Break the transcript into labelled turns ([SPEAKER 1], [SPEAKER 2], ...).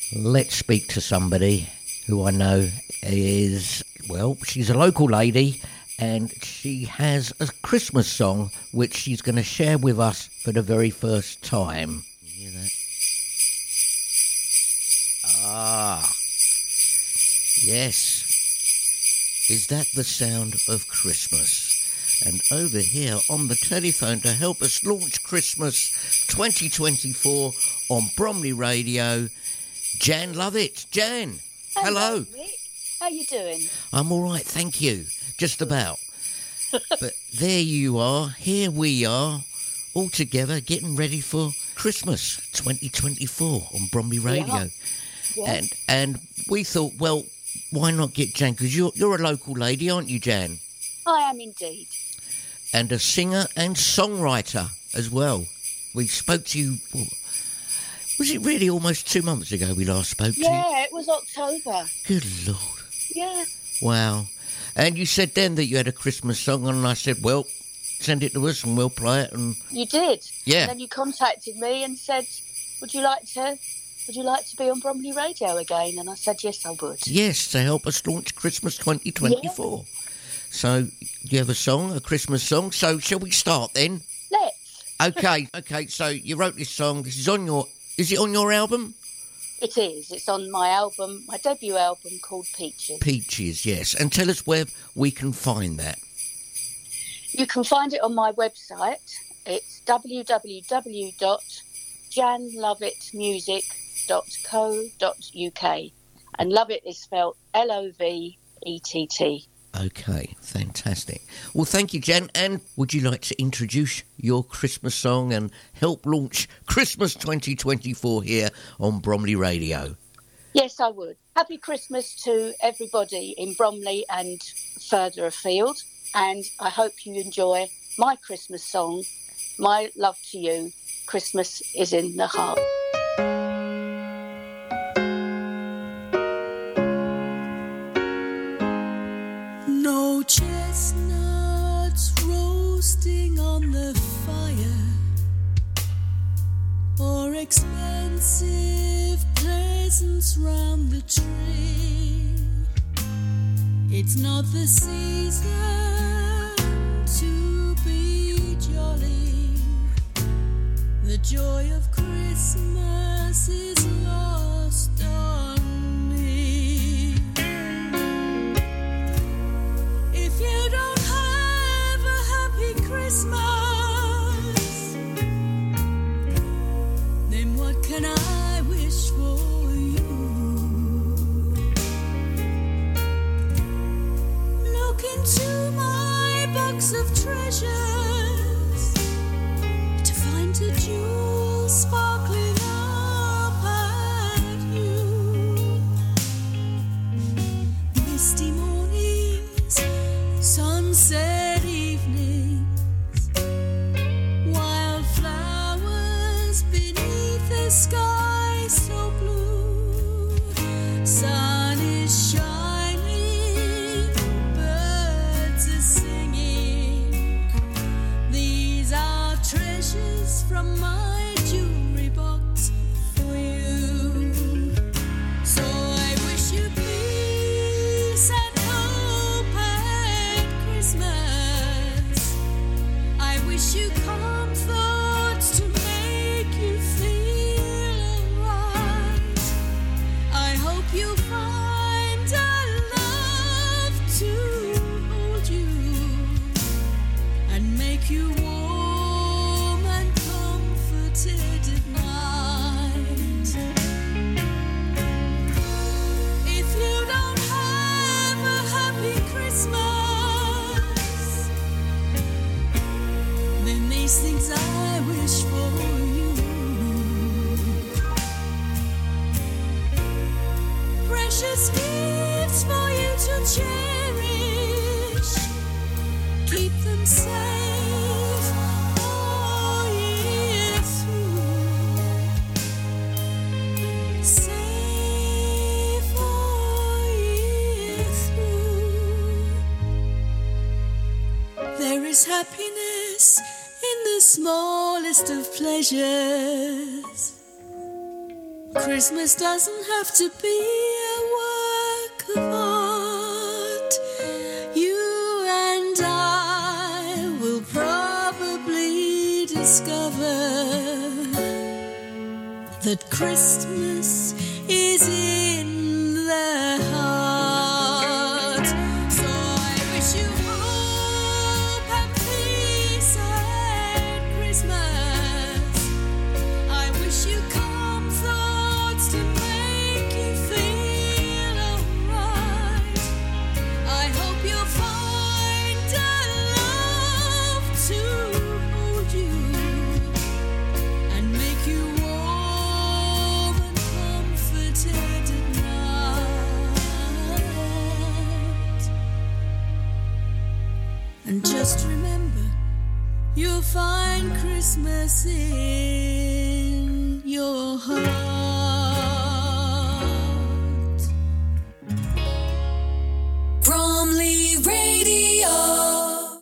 [SPEAKER 1] let's speak to somebody who I know is, well, she's a local lady and she has a Christmas song which she's going to share with us for the very first time. You hear that? Ah, yes. Is that the sound of Christmas? And over here on the telephone to help us launch Christmas 2024 on Bromley Radio, Jan Lovett. Jan, hello.
[SPEAKER 2] Rick. How you doing?
[SPEAKER 1] I'm all right, thank you. Just about. But there you are. Here we are, all together, getting ready for Christmas 2024 on Bromley Radio.
[SPEAKER 2] Yeah.
[SPEAKER 1] And we thought, well, why not get Jan? Because you're a local lady, aren't you, Jan?
[SPEAKER 2] I am indeed.
[SPEAKER 1] And a singer and songwriter as well. We spoke to you, was it really almost 2 months ago we last spoke to you?
[SPEAKER 2] Yeah, it was October.
[SPEAKER 1] Good Lord.
[SPEAKER 2] Yeah.
[SPEAKER 1] Wow. And you said then that you had a Christmas song, and I said, well, send it to us and we'll play it. And
[SPEAKER 2] You did.
[SPEAKER 1] yeah.
[SPEAKER 2] And then you contacted me and said, would you like to be on Bromley Radio again? And I said, yes, I would.
[SPEAKER 1] Yes, to help us launch Christmas 2024.
[SPEAKER 2] Yeah.
[SPEAKER 1] So you have a song, a Christmas song. So shall we start then?
[SPEAKER 2] Let's.
[SPEAKER 1] Okay, so you wrote this song. This is is it on your album?
[SPEAKER 2] It is. It's on my album, my debut album called Peaches.
[SPEAKER 1] Peaches, yes. And tell us where we can find that.
[SPEAKER 2] You can find it on my website. It's www.janlovettmusic.co.uk. And Lovett is spelled Lovett.
[SPEAKER 1] Okay, fantastic. Well, thank you, Jan. And would you like to introduce your Christmas song and help launch Christmas 2024 here on Bromley Radio?
[SPEAKER 2] Yes, I would. Happy Christmas to everybody in Bromley and further afield. And I hope you enjoy my Christmas song, My Love to You, Christmas is in the Heart.
[SPEAKER 3] No chestnuts roasting on the fire, or expensive presents round the tree. It's not the season to be jolly. The joy of Christmas is lost on me. If you don't have a happy Christmas, then what can I wish for you? Look into my box of treasures to find a jewel sparkling up at you. Misty mornings, sunset evenings, wildflowers beneath the sky so blue. Sun is shining, birds are singing. These are treasures from my jewelry box for you. So I wish you peace and hope at Christmas. I wish you calm thoughts to make you feel alright. I hope you find a love to hold you and make you warm and comforted at night. If you don't have a happy Christmas, then these things I wish for you. Precious gifts for you to cherish. Keep them safe all year through. Safe all year through. There is happiness in the smallest of pleasures. Christmas doesn't have to be a work of art. You and I will probably discover that Christmas is in the heart. So I wish you hope and peace and Christmas. I wish you comforts to make you feel alright. I hope you'll find a love to hold you and make you warm and comforted at night. And just remember, you'll find Christmas in your heart. Bromley